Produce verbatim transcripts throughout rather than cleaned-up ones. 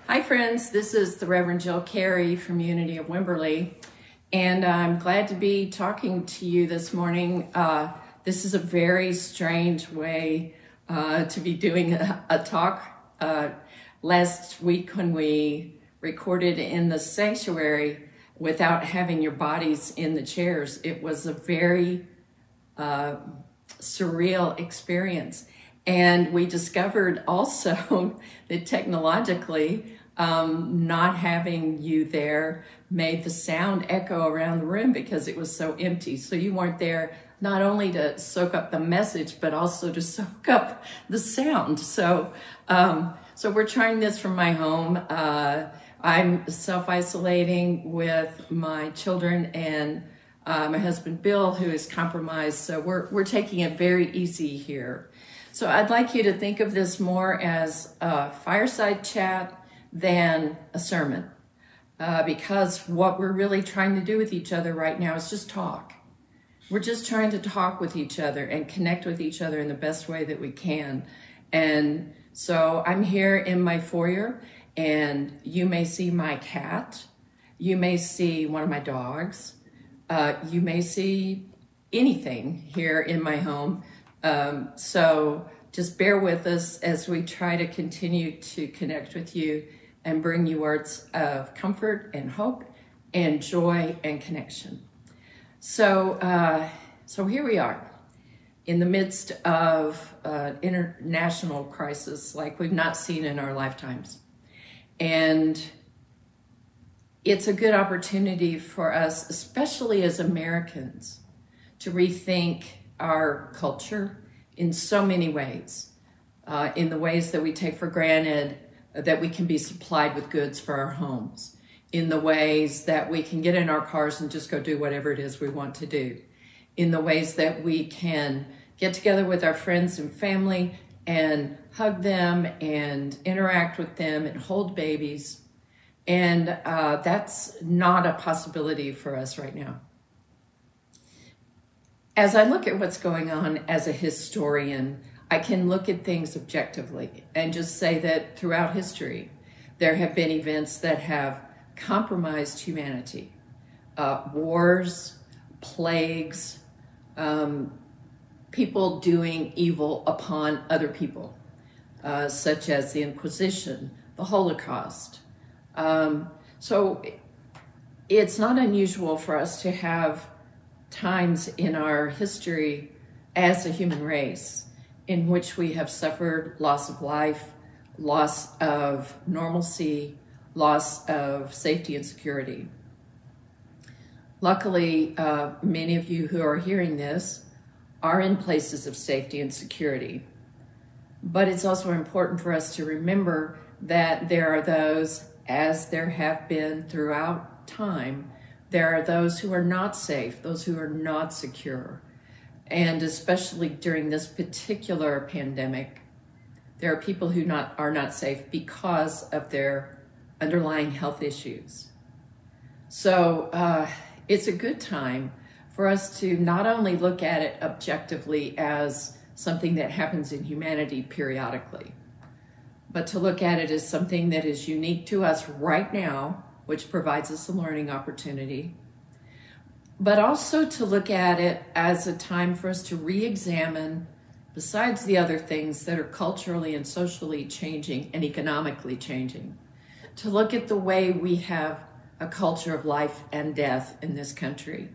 Hi friends, this is the Reverend Jill Carey from Unity of Wimberley, and I'm glad to be talking to you this morning. Uh, this is a very strange way uh, to be doing a, a talk. Uh, last week when we recorded in the sanctuary without having your bodies in the chairs, it was a very uh, surreal experience. And we discovered also that technologically, um, not having you there made the sound echo around the room because it was so empty. So you weren't there not only to soak up the message, but also to soak up the sound. So, um, so we're trying this from my home. Uh, I'm self-isolating with my children and uh, my husband Bill, who is compromised. So we're we're taking it very easy here. So I'd like you to think of this more as a fireside chat than a sermon, uh, because what we're really trying to do with each other right now is just talk. We're just trying to talk with each other and connect with each other in the best way that we can. And so I'm here in my foyer, and you may see my cat, you may see one of my dogs, uh, you may see anything here in my home. Um, so just bear with us as we try to continue to connect with you and bring you words of comfort and hope and joy and connection. So, uh, so here we are in the midst of an international crisis like we've not seen in our lifetimes. And it's a good opportunity for us, especially as Americans, to rethink our culture in so many ways, uh, in the ways that we take for granted that we can be supplied with goods for our homes, in the ways that we can get in our cars and just go do whatever it is we want to do, in the ways that we can get together with our friends and family and hug them and interact with them and hold babies. And uh, that's not a possibility for us right now. As I look at what's going on as a historian, I can look at things objectively and just say that throughout history, there have been events that have compromised humanity. Uh, wars, plagues, um, people doing evil upon other people, uh, such as the Inquisition, the Holocaust. Um, so it's not unusual for us to have times in our history as a human race in which we have suffered loss of life, loss of normalcy, loss of safety and security. Luckily, uh, many of you who are hearing this are in places of safety and security. But it's also important for us to remember that there are those, as there have been throughout time, there are those who are not safe, those who are not secure. And especially during this particular pandemic, there are people who not, are not safe because of their underlying health issues. So uh, it's a good time for us to not only look at it objectively as something that happens in humanity periodically, but to look at it as something that is unique to us right now, which provides us a learning opportunity, but also to look at it as a time for us to re-examine, besides the other things that are culturally and socially changing and economically changing, to look at the way we have a culture of life and death in this country.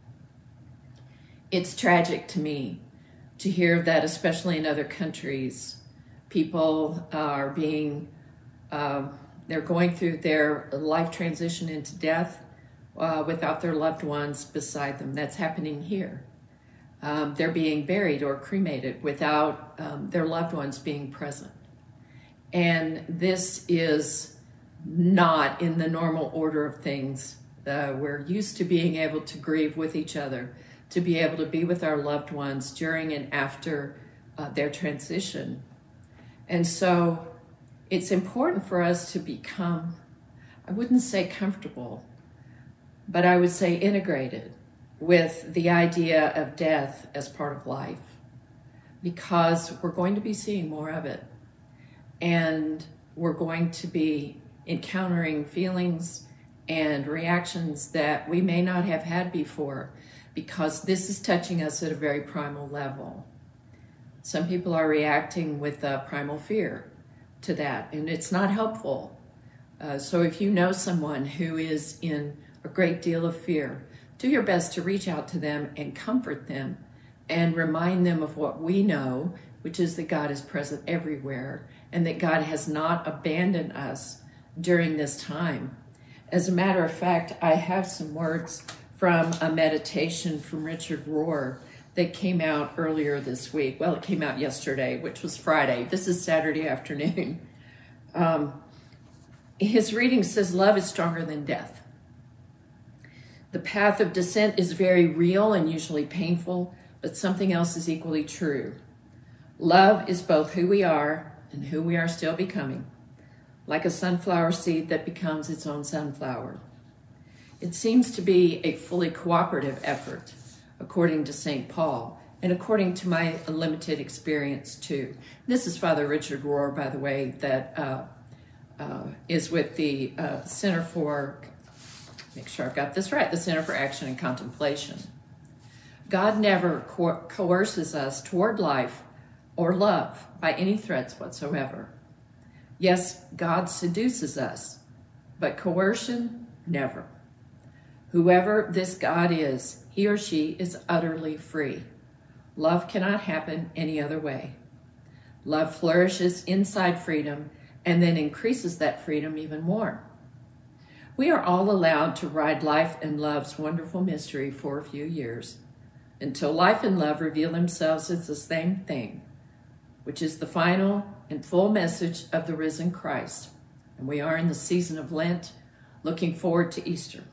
It's tragic to me to hear that, especially in other countries, people are being uh, they're going through their life transition into death uh, without their loved ones beside them. That's happening here. Um, they're being buried or cremated without um, their loved ones being present. And this is not in the normal order of things. Uh, we're used to being able to grieve with each other, to be able to be with our loved ones during and after uh, their transition. And so it's important for us to become, I wouldn't say comfortable, but I would say integrated with the idea of death as part of life, because we're going to be seeing more of it. And we're going to be encountering feelings and reactions that we may not have had before, because this is touching us at a very primal level. Some people are reacting with uh, primal fear to that, and it's not helpful. Uh, so if you know someone who is in a great deal of fear, do your best to reach out to them and comfort them and remind them of what we know, which is that God is present everywhere and that God has not abandoned us during this time. As a matter of fact, I have some words from a meditation from Richard Rohr that came out earlier this week. Well, it came out yesterday, which was Friday. This is Saturday afternoon. Um, his reading says, love is stronger than death. The path of descent is very real and usually painful, but something else is equally true. Love is both who we are and who we are still becoming, like a sunflower seed that becomes its own sunflower. It seems to be a fully cooperative effort, according to Saint Paul, and according to my limited experience too. This is Father Richard Rohr, by the way, that uh, uh, is with the uh, Center for, make sure I've got this right, the Center for Action and Contemplation. God never co- coerces us toward life or love by any threats whatsoever. Yes, God seduces us, but coercion, never. Whoever this God is, he or she is utterly free. Love cannot happen any other way. Love flourishes inside freedom and then increases that freedom even more. We are all allowed to ride life and love's wonderful mystery for a few years, until life and love reveal themselves as the same thing, which is the final and full message of the risen Christ. And we are in the season of Lent, looking forward to Easter.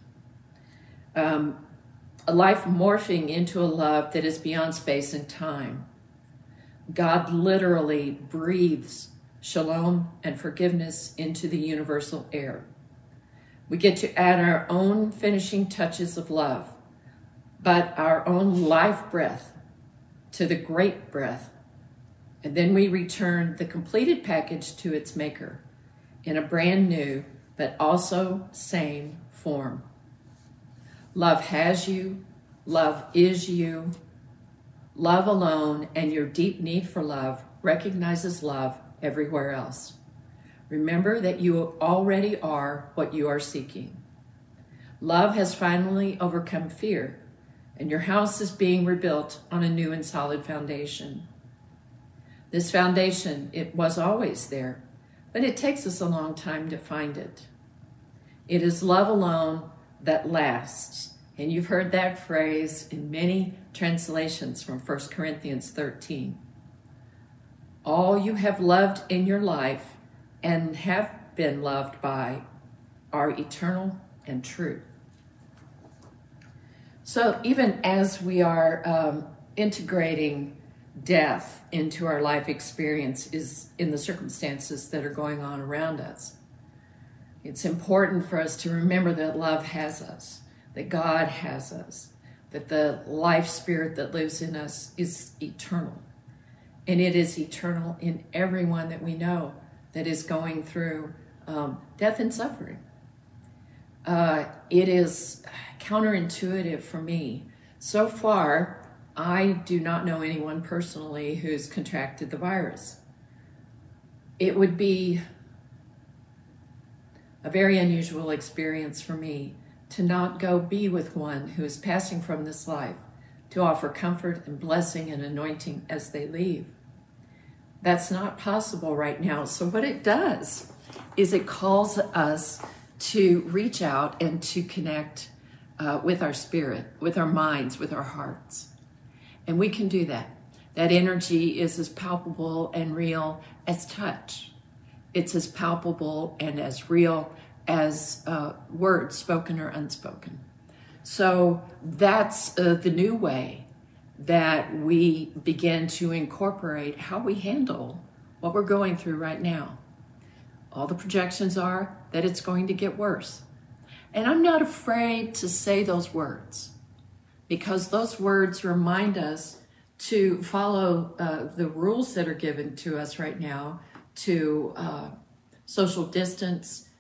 Um, a life morphing into a love that is beyond space and time. God literally breathes shalom and forgiveness into the universal air. We get to add our own finishing touches of love, but our own life breath to the great breath. And then we return the completed package to its maker in a brand new, but also same form. Love has you, love is you. Love alone and your deep need for love recognizes love everywhere else. Remember that you already are what you are seeking. Love has finally overcome fear, and your house is being rebuilt on a new and solid foundation. This foundation, it was always there, but it takes us a long time to find it. It is love alone that lasts, and you've heard that phrase in many translations from First Corinthians thirteen. All you have loved in your life and have been loved by are eternal and true. So even as we are um, integrating death into our life experience is in the circumstances that are going on around us, it's important for us to remember that love has us, that God has us, that the life spirit that lives in us is eternal. And it is eternal in everyone that we know that is going through um, death and suffering. Uh, it is counterintuitive for me. So far, I do not know anyone personally who's contracted the virus. It would be a very unusual experience for me to not go be with one who is passing from this life, to offer comfort and blessing and anointing as they leave. That's not possible right now. So what it does is it calls us to reach out and to connect uh, with our spirit, with our minds, with our hearts. And we can do that. That energy is as palpable and real as touch. It's as palpable and as real as uh, words spoken or unspoken. So that's uh, the new way that we begin to incorporate how we handle what we're going through right now. All the projections are that it's going to get worse. And I'm not afraid to say those words, because those words remind us to follow uh, the rules that are given to us right now, to uh, social distance,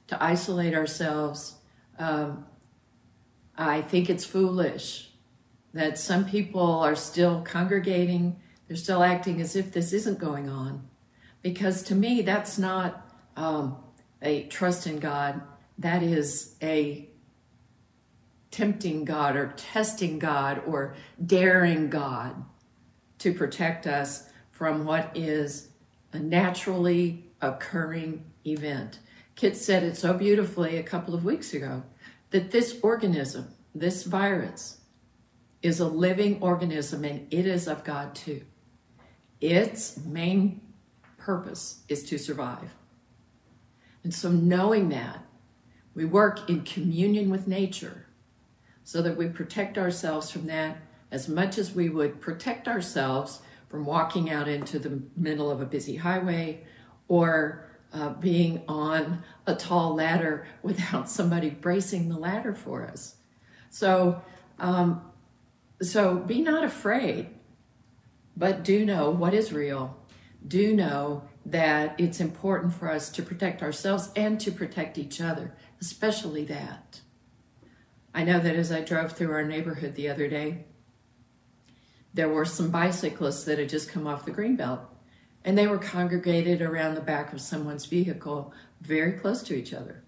to isolate ourselves. Um, I think it's foolish that some people are still congregating, they're still acting as if this isn't going on. Because to me, that's not um, a trust in God. That is a tempting God or testing God or daring God to protect us from what is a naturally occurring event. Kit said it so beautifully a couple of weeks ago that this organism, this virus, is a living organism and it is of God too. Its main purpose is to survive. And so knowing that, we work in communion with nature so that we protect ourselves from that as much as we would protect ourselves from walking out into the middle of a busy highway or uh, being on a tall ladder without somebody bracing the ladder for us. So, um, so be not afraid, but do know what is real. Do know that it's important for us to protect ourselves and to protect each other, especially that. I know that as I drove through our neighborhood the other day, there were some bicyclists that had just come off the greenbelt, and they were congregated around the back of someone's vehicle, very close to each other.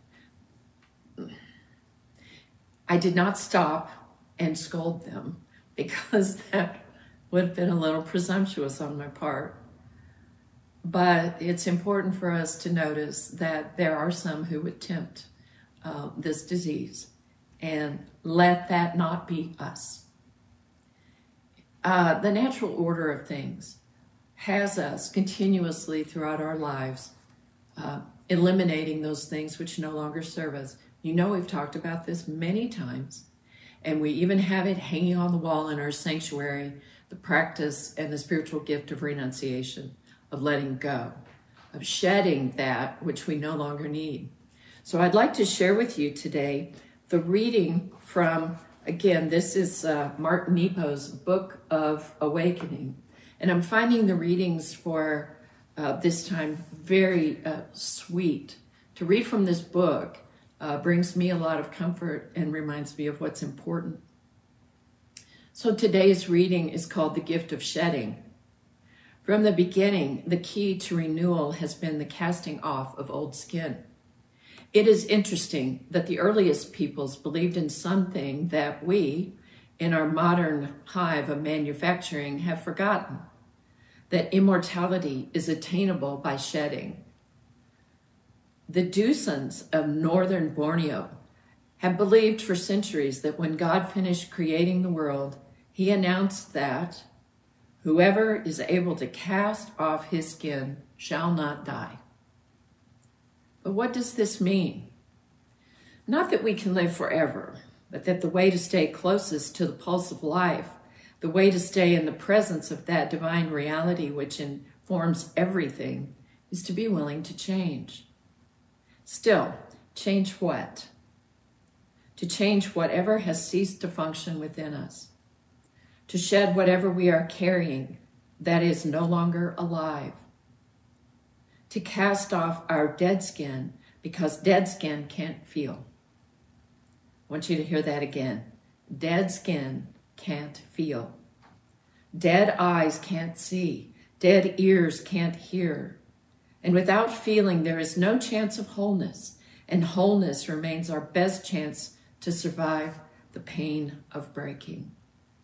I did not stop and scold them because that would have been a little presumptuous on my part. But it's important for us to notice that there are some who would tempt uh, this disease, and let that not be us. Uh, the natural order of things has us continuously throughout our lives uh, eliminating those things which no longer serve us. You know, we've talked about this many times, and we even have it hanging on the wall in our sanctuary, the practice and the spiritual gift of renunciation, of letting go, of shedding that which we no longer need. So I'd like to share with you today the reading from, again, this is uh, Martin Nepo's Book of Awakening. And I'm finding the readings for uh, this time very uh, sweet. To read from this book uh, brings me a lot of comfort and reminds me of what's important. So today's reading is called The Gift of Shedding. From the beginning, the key to renewal has been the casting off of old skin. It is interesting that the earliest peoples believed in something that we, in our modern hive of manufacturing, have forgotten, that immortality is attainable by shedding. The Dusans of northern Borneo have believed for centuries that when God finished creating the world, he announced that whoever is able to cast off his skin shall not die. But what does this mean? Not that we can live forever, but that the way to stay closest to the pulse of life, the way to stay in the presence of that divine reality which informs everything, is to be willing to change. Still, change what? To change whatever has ceased to function within us. To shed whatever we are carrying that is no longer alive. To cast off our dead skin because dead skin can't feel. I want you to hear that again. Dead skin can't feel. Dead eyes can't see. Dead ears can't hear. And without feeling, there is no chance of wholeness. And wholeness remains our best chance to survive the pain of breaking.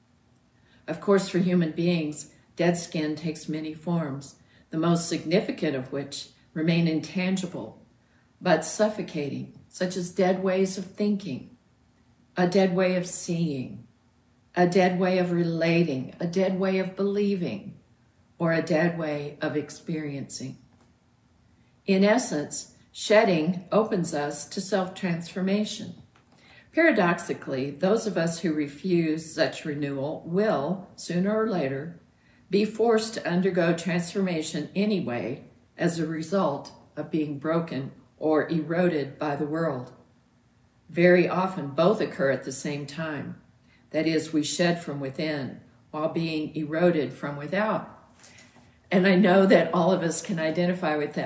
Of course, for human beings, dead skin takes many forms, the most significant of which remain intangible, but suffocating, such as dead ways of thinking, a dead way of seeing, a dead way of relating, a dead way of believing, or a dead way of experiencing. In essence, shedding opens us to self-transformation. Paradoxically, those of us who refuse such renewal will, sooner or later, be forced to undergo transformation anyway as a result of being broken or eroded by the world. Very often, both occur at the same time. That is, we shed from within while being eroded from without. And I know that all of us can identify with that.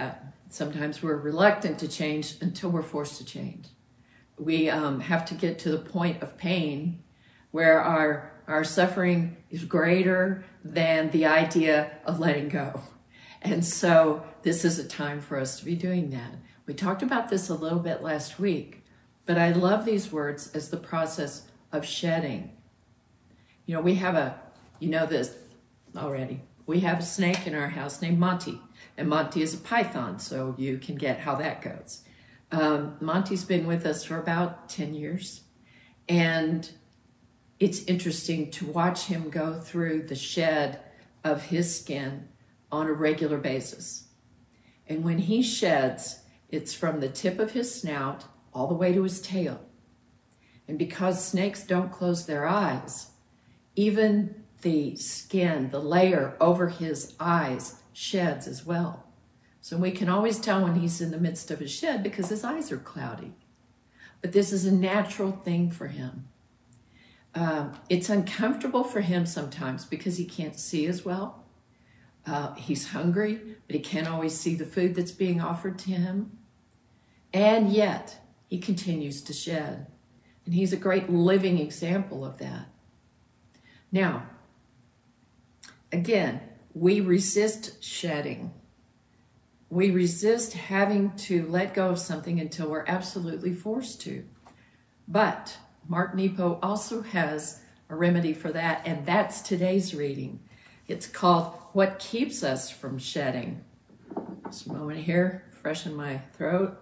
Sometimes we're reluctant to change until we're forced to change. We um, have to get to the point of pain where our, our suffering is greater than the idea of letting go. And so this is a time for us to be doing that. We talked about this a little bit last week, but I love these words as the process of shedding. You know, we have a, you know this already, we have a snake in our house named Monty, and Monty is a python, so you can get how that goes. Um, Monty's been with us for about ten years, and it's interesting to watch him go through the shed of his skin on a regular basis. And when he sheds, it's from the tip of his snout all the way to his tail. And because snakes don't close their eyes, even the skin, the layer over his eyes, sheds as well. So we can always tell when he's in the midst of a shed because his eyes are cloudy. But this is a natural thing for him. Um, it's uncomfortable for him sometimes because he can't see as well. Uh, he's hungry, but he can't always see the food that's being offered to him. And yet, he continues to shed. And he's a great living example of that. Now, again, we resist shedding. We resist having to let go of something until we're absolutely forced to. But Mark Nepo also has a remedy for that, and that's today's reading. It's called What Keeps Us from Shedding. Just a moment here, freshen my throat.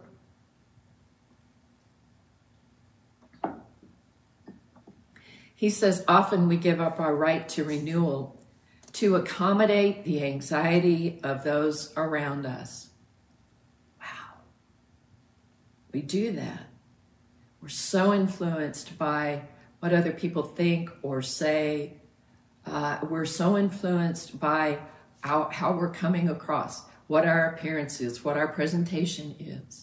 He says, often we give up our right to renewal to accommodate the anxiety of those around us. Wow. We do that. We're so influenced by what other people think or say. Uh, we're so influenced by how, how we're coming across, what our appearance is, what our presentation is.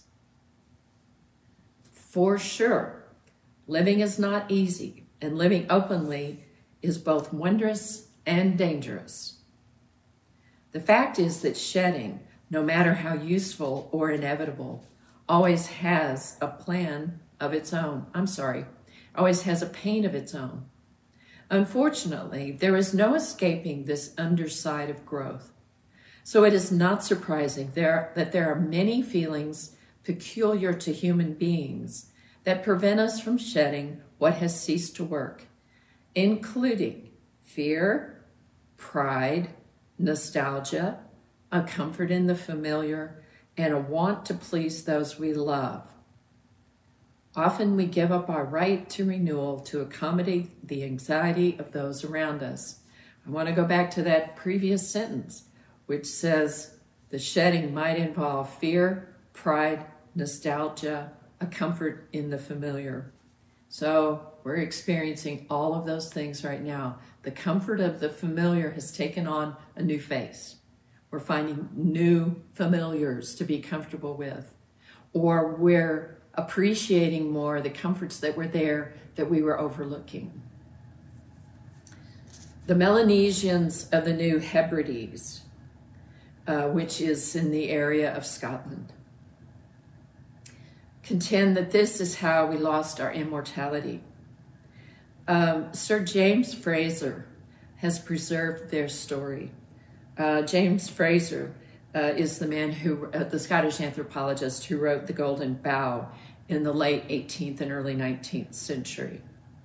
For sure, living is not easy, and living openly is both wondrous and dangerous. The fact is that shedding, no matter how useful or inevitable, always has a plan of its own. I'm sorry, always has a pain of its own. Unfortunately, there is no escaping this underside of growth. So it is not surprising there, that there are many feelings peculiar to human beings that prevent us from shedding what has ceased to work, including fear, pride, nostalgia, a comfort in the familiar, and a want to please those we love. Often we give up our right to renewal to accommodate the anxiety of those around us. I want to go back to that previous sentence, which says the shedding might involve fear, pride, nostalgia, a comfort in the familiar. So we're experiencing all of those things right now. The comfort of the familiar has taken on a new face. We're finding new familiars to be comfortable with, or we're appreciating more the comforts that were there that we were overlooking. The Melanesians of the New Hebrides, uh, which is in the area of Scotland, contend that this is how we lost our immortality. Um, Sir James Fraser has preserved their story. Uh, James Fraser uh, is the man who, uh, the Scottish anthropologist who wrote The Golden Bough in the late eighteenth and early nineteenth century.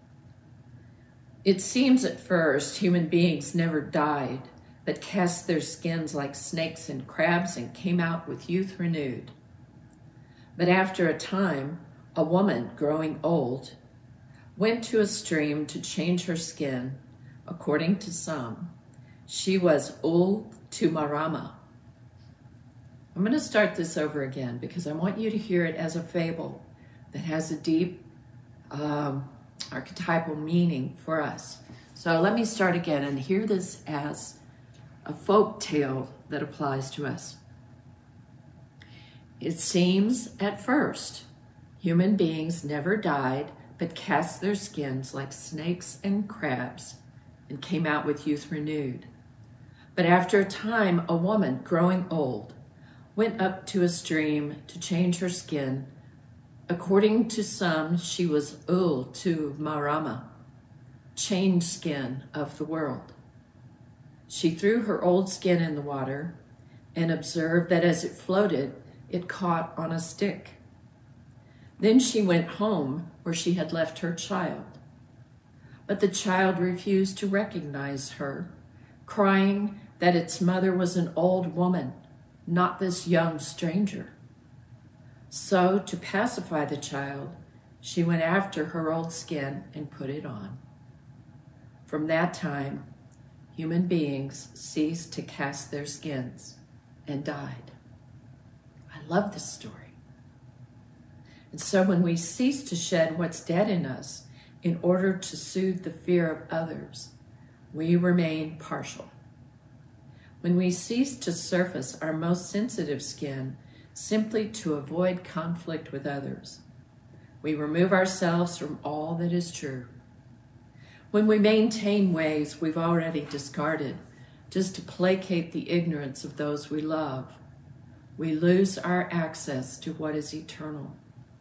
It seems at first human beings never died, but cast their skins like snakes and crabs and came out with youth renewed. But after a time, a woman growing old went to a stream to change her skin. According to some, she was Ul Tumarama. I'm going to start this over again because I want you to hear it as a fable that has a deep um, archetypal meaning for us. So let me start again and hear this as a folk tale that applies to us. It seems at first human beings never died but cast their skins like snakes and crabs and came out with youth renewed. But after a time, a woman growing old went up to a stream to change her skin. According to some, she was Ul to Marama, change skin of the world. She threw her old skin in the water and observed that as it floated, it caught on a stick. Then she went home where she had left her child. But the child refused to recognize her, crying that its mother was an old woman, not this young stranger. So, to pacify the child, she went after her old skin and put it on. From that time, human beings ceased to cast their skins and died. I love this story. And so when we cease to shed what's dead in us in order to soothe the fear of others, we remain partial. When we cease to surface our most sensitive skin simply to avoid conflict with others, we remove ourselves from all that is true. When we maintain ways we've already discarded just to placate the ignorance of those we love, we lose our access to what is eternal.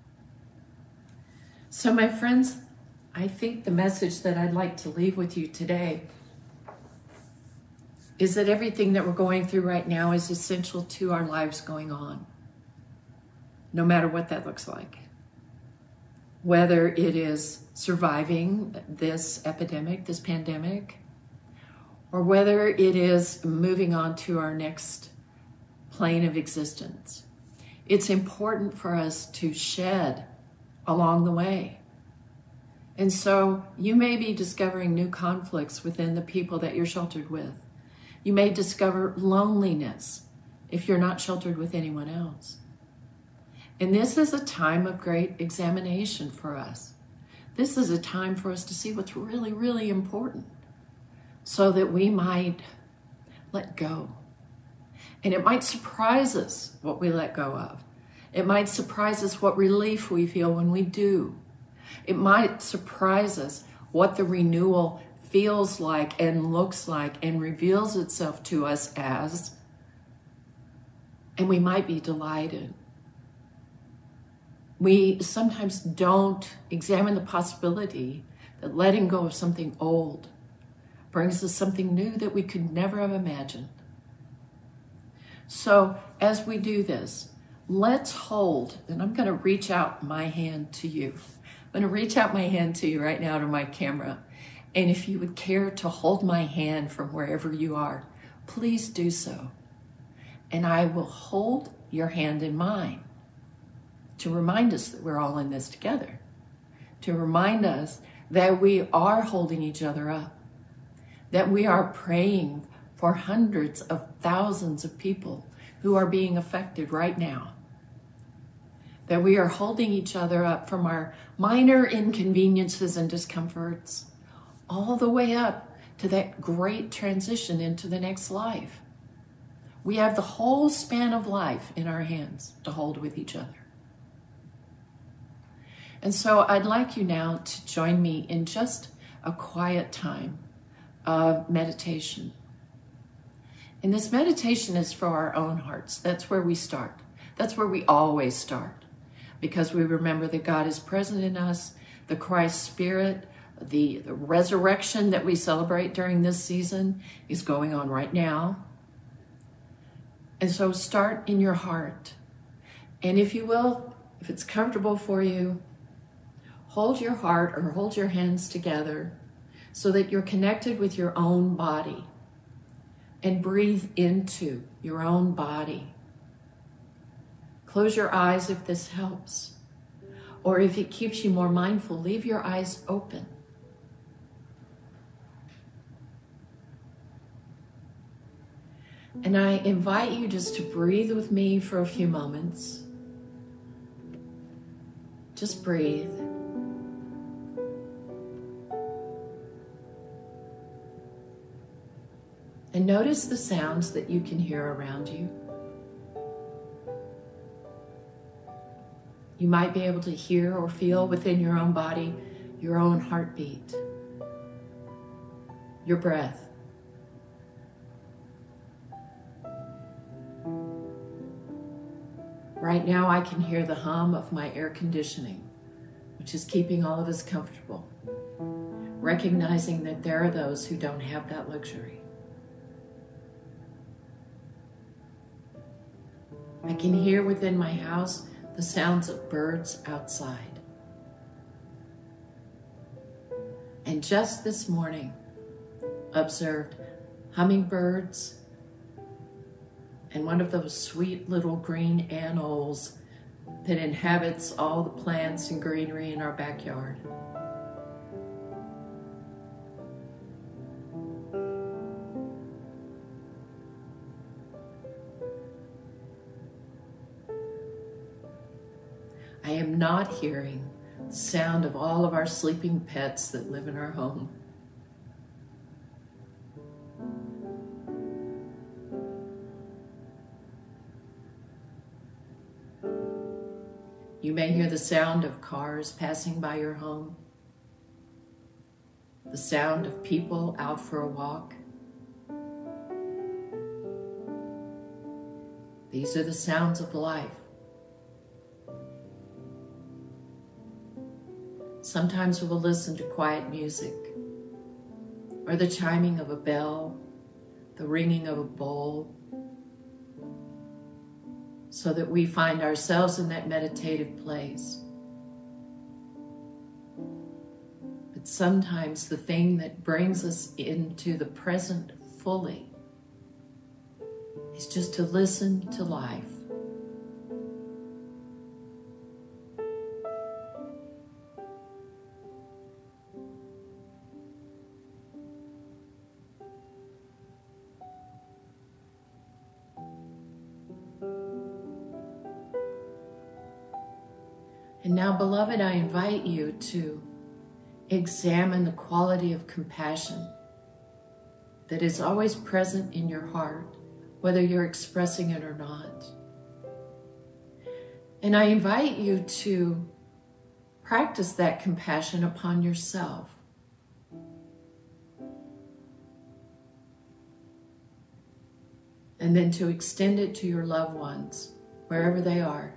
So, my friends, I think the message that I'd like to leave with you today is that everything that we're going through right now is essential to our lives going on, no matter what that looks like. Whether it is surviving this epidemic, this pandemic, or whether it is moving on to our next plane of existence. It's important for us to shed along the way. And so you may be discovering new conflicts within the people that you're sheltered with. You may discover loneliness if you're not sheltered with anyone else. And this is a time of great examination for us. This is a time for us to see what's really, really important so that we might let go. And it might surprise us what we let go of. It might surprise us what relief we feel when we do. It might surprise us what the renewal feels like and looks like and reveals itself to us as. And we might be delighted. We sometimes don't examine the possibility that letting go of something old brings us something new that we could never have imagined. So as we do this, let's hold, and I'm going to reach out my hand to you. I'm going to reach out my hand to you right now to my camera. And if you would care to hold my hand from wherever you are, please do so. And I will hold your hand in mine to remind us that we're all in this together, to remind us that we are holding each other up, that we are praying for hundreds of thousands of people who are being affected right now, that we are holding each other up from our minor inconveniences and discomforts all the way up to that great transition into the next life. We have the whole span of life in our hands to hold with each other. And so I'd like you now to join me in just a quiet time of meditation. And this meditation is for our own hearts. That's where we start. That's where we always start, because we remember that God is present in us, the Christ Spirit, the, the resurrection that we celebrate during this season is going on right now. And so start in your heart. And if you will, if it's comfortable for you, hold your heart or hold your hands together so that you're connected with your own body, and breathe into your own body. Close your eyes if this helps, or if it keeps you more mindful, leave your eyes open. And I invite you just to breathe with me for a few moments. Just breathe. And notice the sounds that you can hear around you. You might be able to hear or feel within your own body your own heartbeat, your breath. Right now I can hear the hum of my air conditioning, which is keeping all of us comfortable, recognizing that there are those who don't have that luxury. I can hear within my house the sounds of birds outside. And just this morning, observed hummingbirds and one of those sweet little green anoles that inhabits all the plants and greenery in our backyard. I am not hearing the sound of all of our sleeping pets that live in our home. You may hear the sound of cars passing by your home, the sound of people out for a walk. These are the sounds of life. Sometimes we'll listen to quiet music, or the chiming of a bell, the ringing of a bowl, so that we find ourselves in that meditative place. But sometimes the thing that brings us into the present fully is just to listen to life. And now, beloved, I invite you to examine the quality of compassion that is always present in your heart, whether you're expressing it or not. And I invite you to practice that compassion upon yourself. And then to extend it to your loved ones, wherever they are.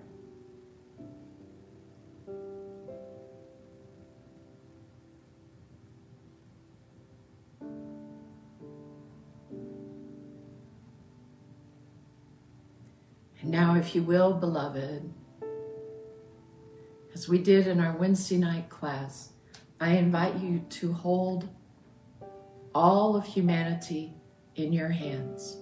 And now, if you will, beloved, as we did in our Wednesday night class, I invite you to hold all of humanity in your hands.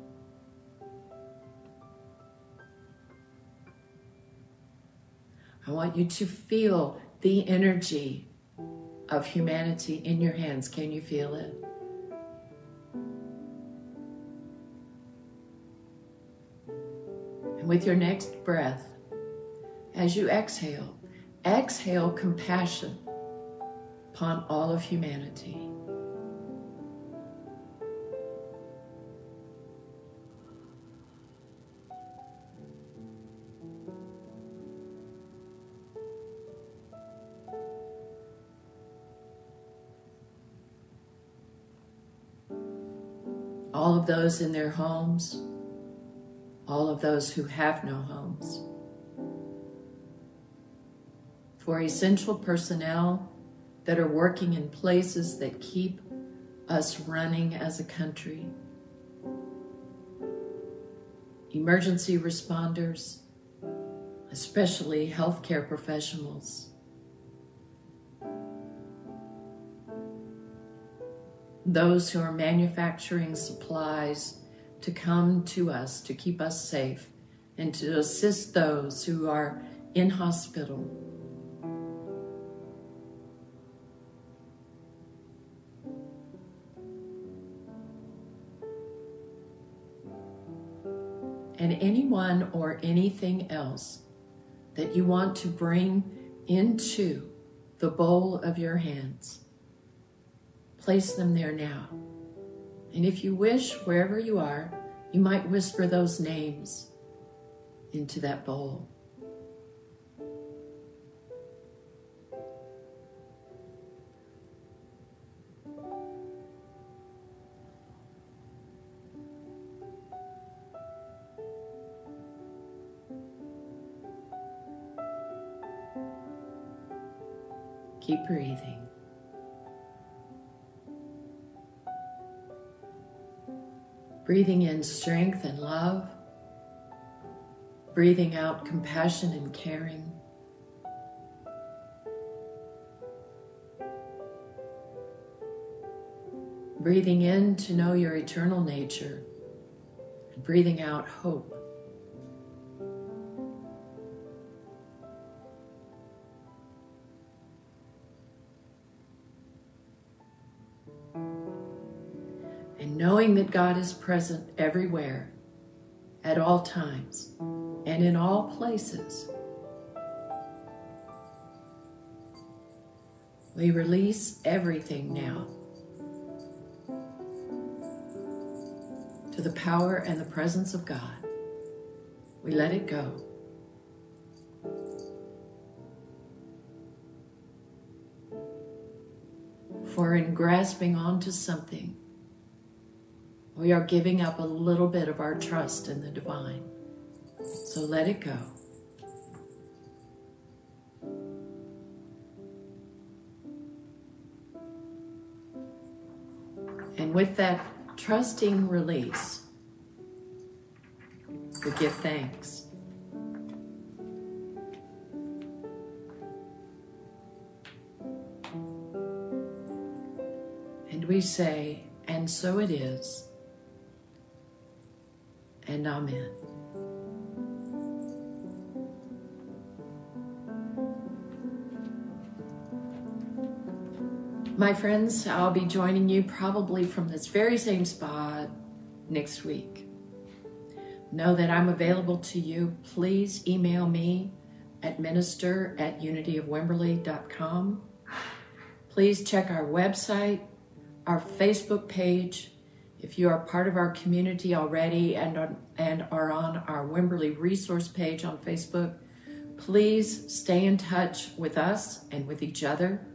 I want you to feel the energy of humanity in your hands. Can you feel it? And with your next breath, as you exhale, exhale compassion upon all of humanity. All of those in their homes, all of those who have no homes. For essential personnel that are working in places that keep us running as a country. Emergency responders, especially healthcare professionals. Those who are manufacturing supplies to come to us to keep us safe and to assist those who are in hospital. And anyone or anything else that you want to bring into the bowl of your hands. Place them there now. And if you wish, wherever you are, you might whisper those names into that bowl. Keep breathing. Breathing in strength and love. Breathing out compassion and caring. Breathing in to know your eternal nature. And breathing out hope. And knowing that God is present everywhere, at all times, and in all places, we release everything now to the power and the presence of God. We let it go. For in grasping onto something, we are giving up a little bit of our trust in the divine. So let it go. And with that trusting release, we give thanks. And we say, and so it is, and amen. My friends, I'll be joining you probably from this very same spot next week. Know that I'm available to you. Please email me at minister at unity of wimberley dot com. Please check our website, our Facebook page. If you are part of our community already and are, and are on our Wimberley resource page on Facebook, please stay in touch with us and with each other.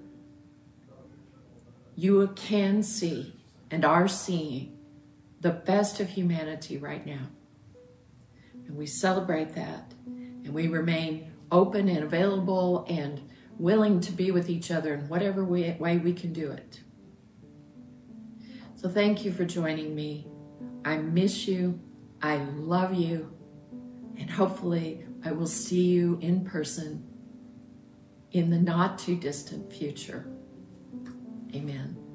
You can see and are seeing the best of humanity right now. And we celebrate that. And we remain open and available and willing to be with each other in whatever way, way we can do it. So thank you for joining me. I miss you. I love you. And hopefully I will see you in person in the not too distant future. Amen.